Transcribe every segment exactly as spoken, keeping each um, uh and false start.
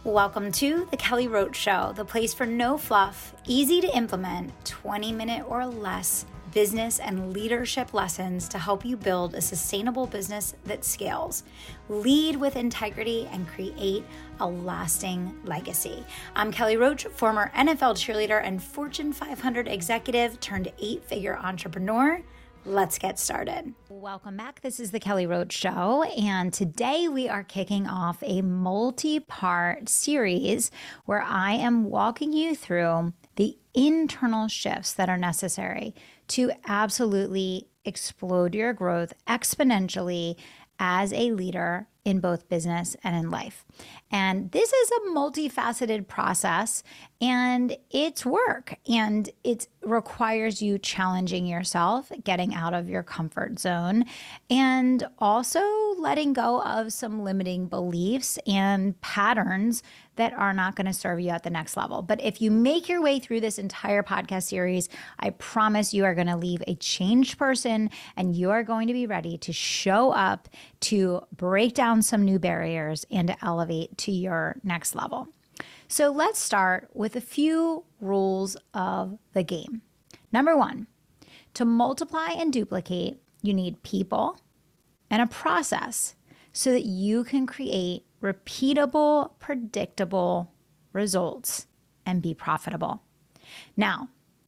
Welcome to The Kelly Roach Show, the place for no fluff, easy to implement, twenty minute or less business and leadership lessons to help you build a sustainable business that scales, lead with integrity, and create a lasting legacy. I'm Kelly Roach, former N F L cheerleader and Fortune five hundred executive turned eight-figure entrepreneur. Let's get started. Welcome back. This is The Kelly Roach Show, and today we are kicking off a multi-part series where I am walking you through the internal shifts that are necessary to absolutely explode your growth exponentially as a leader in both business and in life. And this is a multifaceted process, and it's work, and it requires you challenging yourself, getting out of your comfort zone, and also letting go of some limiting beliefs and patterns that are not going to serve you at the next level. But if you make your way through this entire podcast series, I promise you are going to leave a changed person, and you are going to be ready to show up to break down some new barriers and to elevate to your next level. So let's start with a few rules of the game. Number one, to multiply and duplicate, you need people and a process so that you can create repeatable, predictable results and be profitable. Now,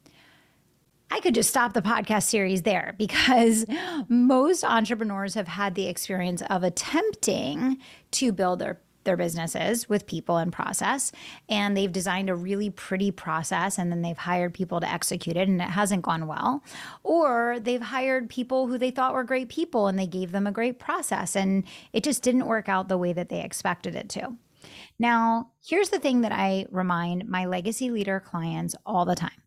I could just stop the podcast series there because most entrepreneurs have had the experience of attempting to build their their businesses with people and process, and they've designed a really pretty process, and then they've hired people to execute it, and it hasn't gone well. Or they've hired people who they thought were great people, and they gave them a great process, and it just didn't work out the way that they expected it to. Now, here's the thing that I remind my legacy leader clients all the time.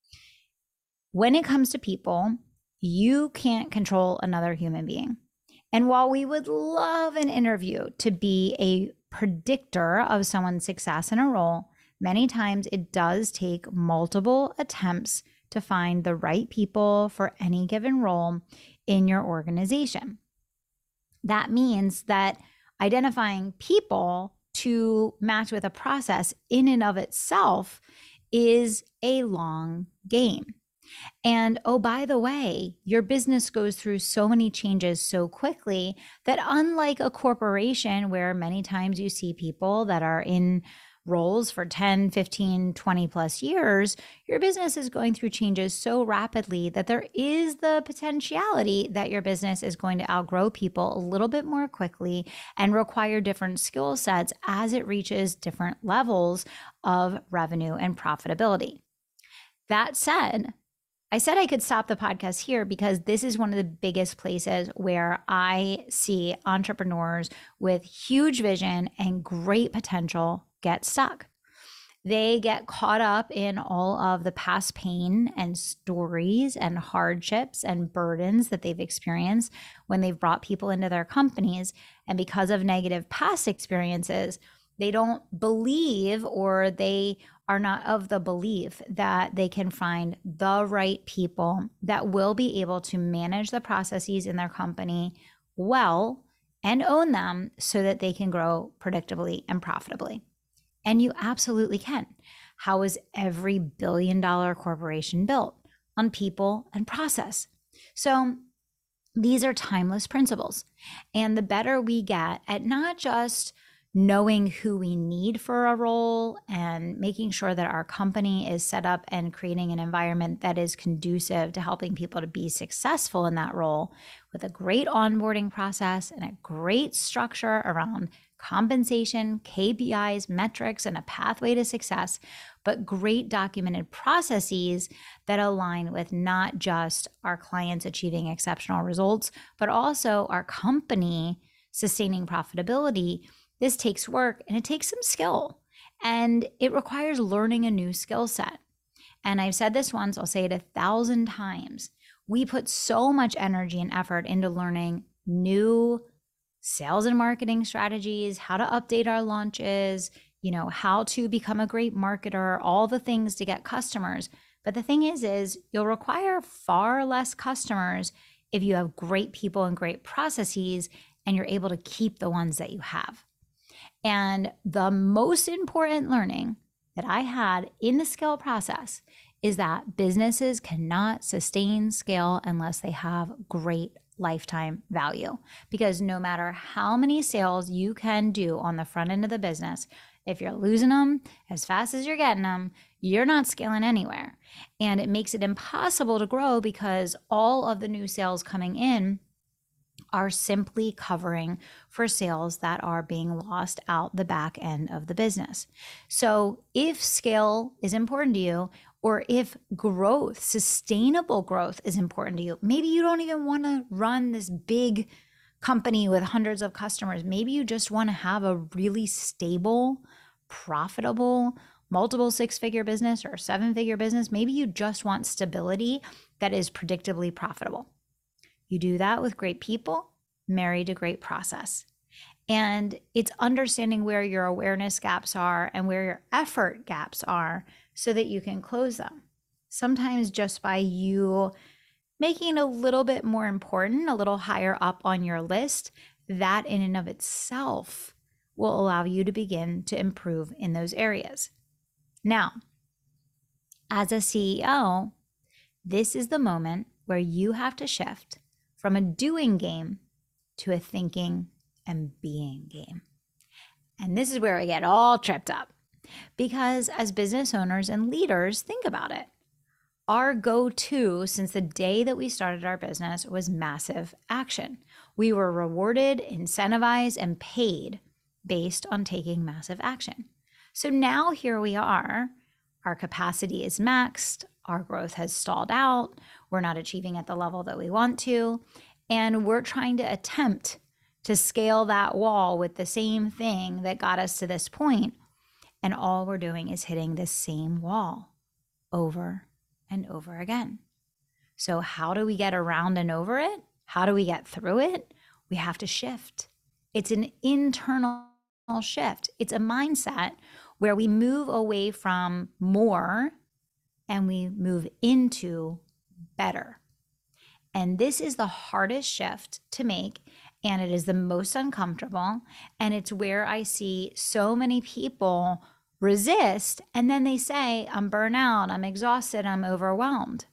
When it comes to people, you can't control another human being. And while we would love an interview to be a predictor of someone's success in a role, many times it does take multiple attempts to find the right people for any given role in your organization. That means that identifying people to match with a process in and of itself is a long game. And oh, by the way, your business goes through so many changes so quickly that unlike a corporation where many times you see people that are in roles for ten, fifteen, twenty plus years, your business is going through changes so rapidly that there is the potentiality that your business is going to outgrow people a little bit more quickly and require different skill sets as it reaches different levels of revenue and profitability. That said, I said I could stop the podcast here because this is one of the biggest places where I see entrepreneurs with huge vision and great potential get stuck. They get caught up in all of the past pain and stories and hardships and burdens that they've experienced when they've brought people into their companies. And because of negative past experiences, they don't believe, or they are not of the belief that they can find the right people that will be able to manage the processes in their company well and own them so that they can grow predictably and profitably. And you absolutely can. How is every billion dollar corporation built? On people and process. So these are timeless principles. And the better we get at not just knowing who we need for a role and making sure that our company is set up and creating an environment that is conducive to helping people to be successful in that role with a great onboarding process and a great structure around compensation, K P Is, metrics, and a pathway to success, but great documented processes that align with not just our clients achieving exceptional results, but also our company sustaining profitability. This takes work and it takes some skill, and it requires learning a new skill set. And I've said this once, I'll say it a thousand times. We put so much energy and effort into learning new sales and marketing strategies, how to update our launches, you know, how to become a great marketer, all the things to get customers. But the thing is, is you'll require far less customers if you have great people and great processes and you're able to keep the ones that you have. And the most important learning that I had in the scale process is that businesses cannot sustain scale unless they have great lifetime value. Because no matter how many sales you can do on the front end of the business, if you're losing them as fast as you're getting them, you're not scaling anywhere. And it makes it impossible to grow because all of the new sales coming in are simply covering for sales that are being lost out the back end of the business. So if scale is important to you, or if growth, sustainable growth is important to you, maybe you don't even want to run this big company with hundreds of customers. Maybe you just want to have a really stable, profitable, multiple six-figure business or seven-figure business. Maybe you just want stability that is predictably profitable. You do that with great people, married to great process. And it's understanding where your awareness gaps are and where your effort gaps are so that you can close them. Sometimes just by you making it a little bit more important, a little higher up on your list, that in and of itself will allow you to begin to improve in those areas. Now, as a C E O, this is the moment where you have to shift from a doing game to a thinking and being game. And this is where I get all tripped up because as business owners and leaders, think about it. Our go-to since the day that we started our business was massive action. We were rewarded, incentivized, and paid based on taking massive action. So now here we are, our capacity is maxed, our growth has stalled out, we're not achieving at the level that we want to, and we're trying to attempt to scale that wall with the same thing that got us to this point, and all we're doing is hitting the same wall over and over again. So how do we get around and over it? How do we get through it? We have to shift. It's an internal shift. It's a mindset where we move away from more and we move into better. And this is the hardest shift to make, and it is the most uncomfortable. And it's where I see so many people resist, and then they say, I'm burnt out, I'm exhausted, I'm overwhelmed.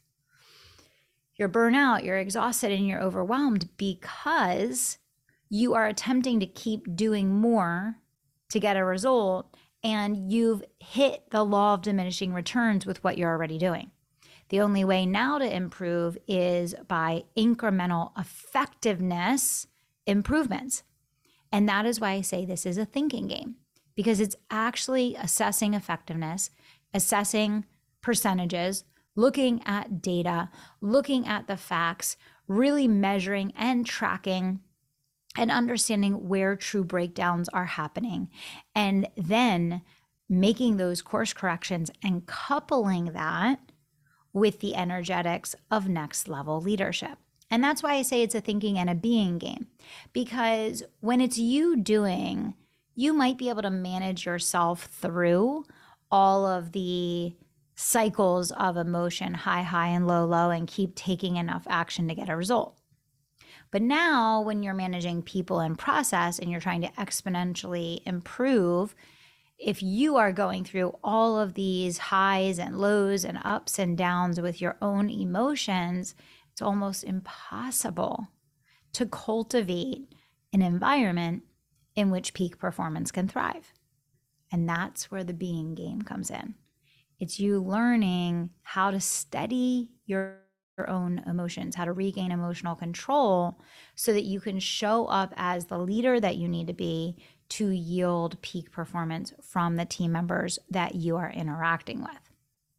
You're burnt out, you're exhausted, and you're overwhelmed because you are attempting to keep doing more to get a result, and you've hit the law of diminishing returns with what you're already doing. The only way now to improve is by incremental effectiveness improvements. And that is why I say this is a thinking game, because it's actually assessing effectiveness, assessing percentages, looking at data, looking at the facts, really measuring and tracking and understanding where true breakdowns are happening, and then making those course corrections and coupling that with the energetics of next level leadership. And that's why I say it's a thinking and a being game, because when it's you doing, you might be able to manage yourself through all of the cycles of emotion, high, high, and low, low, and keep taking enough action to get a result. But now when you're managing people and process and you're trying to exponentially improve, if you are going through all of these highs and lows and ups and downs with your own emotions, it's almost impossible to cultivate an environment in which peak performance can thrive. And that's where the being game comes in. It's you learning how to steady your your own emotions, how to regain emotional control so that you can show up as the leader that you need to be to yield peak performance from the team members that you are interacting with.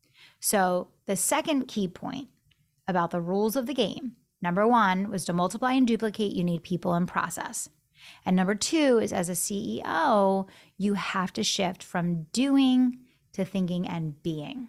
So the second key point about the rules of the game, number one was to multiply and duplicate, you need people and process. And number two is as a C E O, you have to shift from doing to thinking and being.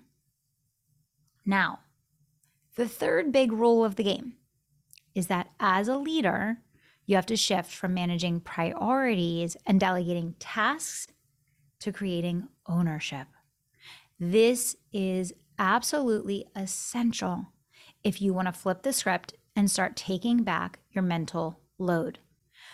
Now, the third big rule of the game is that as a leader, you have to shift from managing priorities and delegating tasks to creating ownership. This is absolutely essential if you want to flip the script and start taking back your mental load.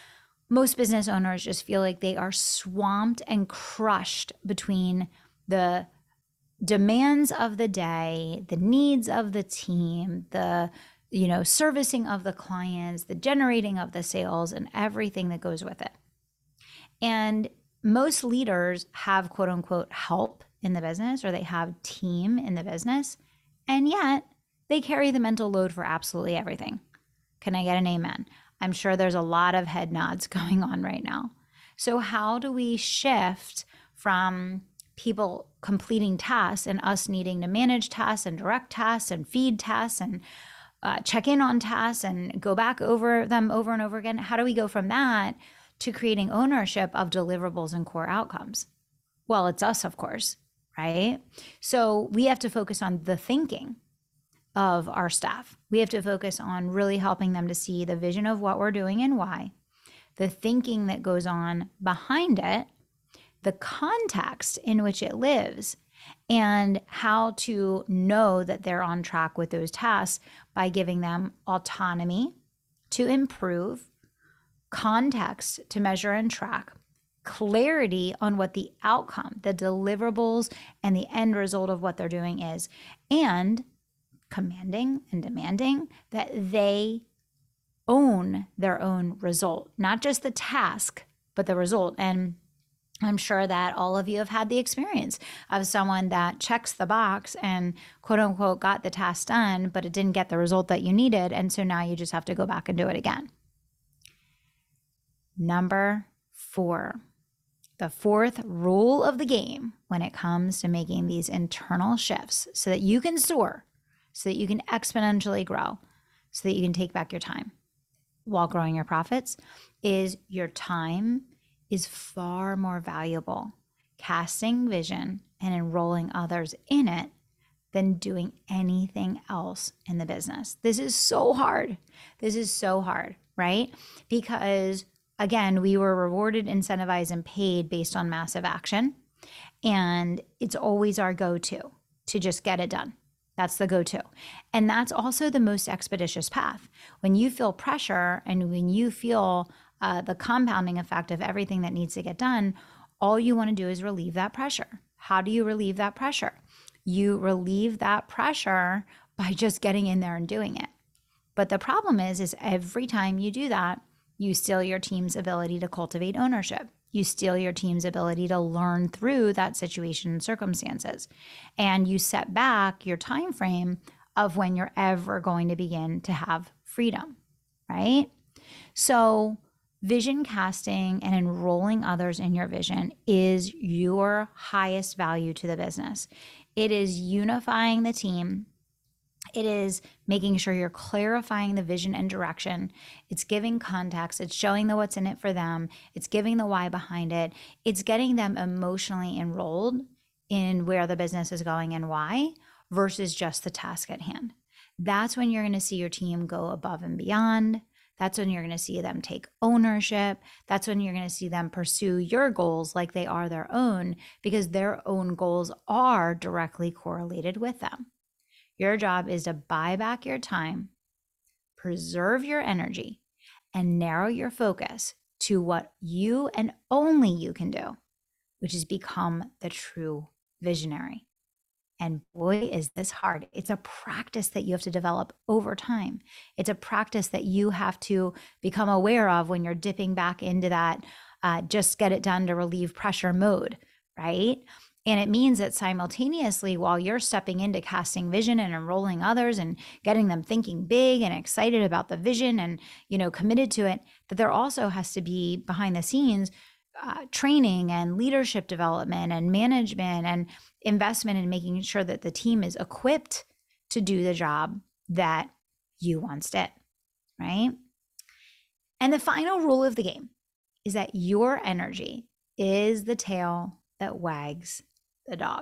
most business owners just feel like they are swamped and crushed between the demands of the day, the needs of the team, the, you know, servicing of the clients, the generating of the sales, and everything that goes with it. And most leaders have quote unquote help in the business, or they have team in the business, and yet they carry the mental load for absolutely everything. Can I get an amen? I'm sure there's a lot of head nods going on right now. So how do we shift from people completing tasks and us needing to manage tasks and direct tasks and feed tasks and uh, check in on tasks and go back over them over and over again? How do we go from that to creating ownership of deliverables and core outcomes? Well, it's us, of course, right? So we have to focus on the thinking of our staff. We have to focus on really helping them to see the vision of what we're doing and why, the thinking that goes on behind it, the context in which it lives, and how to know that they're on track with those tasks by giving them autonomy to improve, context to measure and track, clarity on what the outcome, the deliverables, and the end result of what they're doing is, and commanding and demanding that they own their own result, not just the task, but the result. And I'm sure that all of you have had the experience of someone that checks the box and quote unquote got the task done, but it didn't get the result that you needed. And so now you just have to go back and do it again. Number four, the fourth rule of the game when it comes to making these internal shifts so that you can soar, so that you can exponentially grow, so that you can take back your time while growing your profits, is your time is far more valuable casting vision and enrolling others in it than doing anything else in the business. This is so hard. This is so hard, right? Because again, we were rewarded, incentivized, and paid based on massive action. And it's always our go-to to just get it done. That's the go-to. And that's also the most expeditious path. When you feel pressure and when you feel uh, the compounding effect of everything that needs to get done, all you want to do is relieve that pressure. How do you relieve that pressure? You relieve that pressure by just getting in there and doing it. But the problem is, is every time you do that, you steal your team's ability to cultivate ownership. You steal your team's ability to learn through that situation and circumstances. And you set back your time frame of when you're ever going to begin to have freedom, right? So vision casting and enrolling others in your vision is your highest value to the business. It is unifying the team. It is making sure you're clarifying the vision and direction. It's giving context. It's showing the what's in it for them. It's giving the why behind it. It's getting them emotionally enrolled in where the business is going and why versus just the task at hand. That's when you're going to see your team go above and beyond. That's when you're going to see them take ownership. That's when you're going to see them pursue your goals like they are their own, because their own goals are directly correlated with them. Your job is to buy back your time, preserve your energy, and narrow your focus to what you and only you can do, which is become the true visionary. And boy, is this hard. It's a practice that you have to develop over time. It's a practice that you have to become aware of when you're dipping back into that uh, just get it done to relieve pressure mode, right? And it means that simultaneously, while you're stepping into casting vision and enrolling others and getting them thinking big and excited about the vision and, you know, committed to it, that there also has to be behind the scenes uh, training and leadership development and management and investment in making sure that the team is equipped to do the job that you once did, right? And the final rule of the game is that your energy is the tail that wags the dog.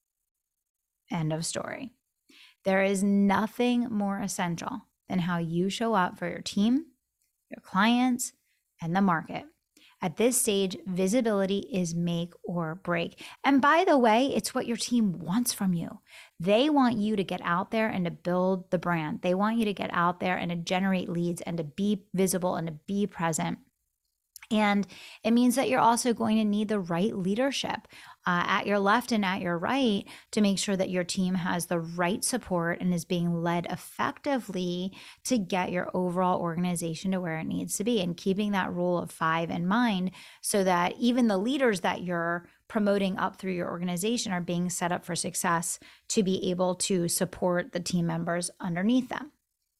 End of story. There is nothing more essential than how you show up for your team, your clients, and the market. At this stage, visibility is make or break. And by the way, it's what your team wants from you. They want you to get out there and to build the brand. They want you to get out there and to generate leads and to be visible and to be present. And it means that you're also going to need the right leadership uh, at your left and at your right to make sure that your team has the right support and is being led effectively to get your overall organization to where it needs to be. And keeping that rule of five in mind so that even the leaders that you're promoting up through your organization are being set up for success to be able to support the team members underneath them.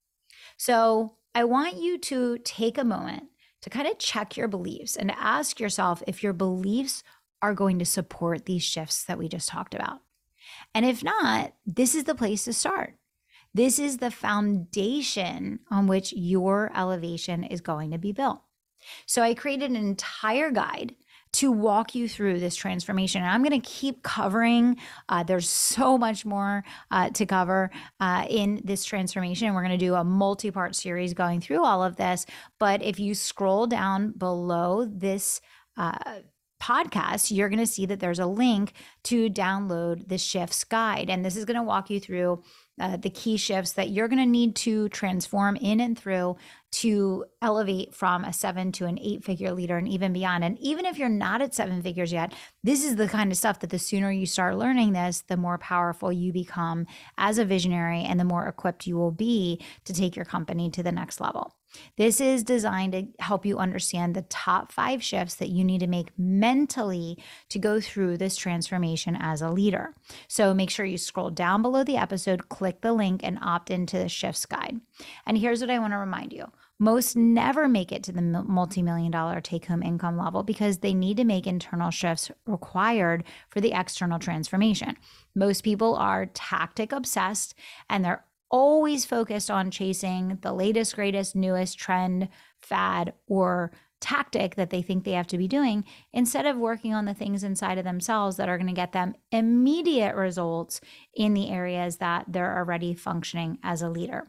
So I want you to take a moment to kind of check your beliefs and to ask yourself if your beliefs are going to support these shifts that we just talked about. And if not, this is the place to start. This is the foundation on which your elevation is going to be built. So I created an entire guide to walk you through this transformation. And I'm going to keep covering. Uh, there's so much more uh, to cover uh, in this transformation. We're going to do a multi-part series going through all of this. But if you scroll down below this uh, podcast, you're going to see that there's a link to download the shifts guide. And this is going to walk you through uh, the key shifts that you're going to need to transform in and through to elevate from a seven to an eight figure leader and even beyond. And even if you're not at seven figures yet, this is the kind of stuff that the sooner you start learning this, the more powerful you become as a visionary and the more equipped you will be to take your company to the next level. This is designed to help you understand the top five shifts that you need to make mentally to go through this transformation as a leader. So make sure you scroll down below the episode, click the link, and opt into the shifts guide. And here's what I want to remind you. Most never make it to the multi-million dollar take-home income level because they need to make internal shifts required for the external transformation. Most people are tactic obsessed and they're always focused on chasing the latest, greatest, newest trend, fad, or tactic that they think they have to be doing instead of working on the things inside of themselves that are going to get them immediate results in the areas that they're already functioning as a leader.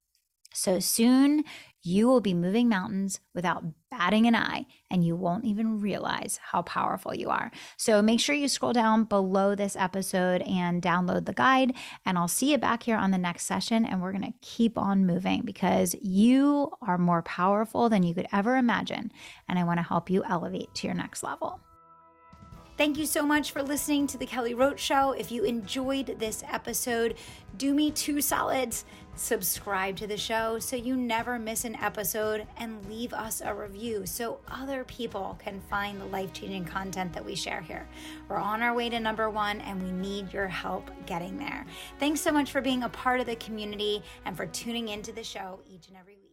So soon you will be moving mountains without batting an eye, and you won't even realize how powerful you are. So make sure you scroll down below this episode and download the guide, and I'll see you back here on the next session, and we're going to keep on moving because you are more powerful than you could ever imagine, and I want to help you elevate to your next level. Thank you so much for listening to The Kelly Roach Show. If you enjoyed this episode, do me two solids. Subscribe to the show so you never miss an episode and leave us a review so other people can find the life-changing content that we share here. We're on our way to number one and we need your help getting there. Thanks so much for being a part of the community and for tuning into the show each and every week.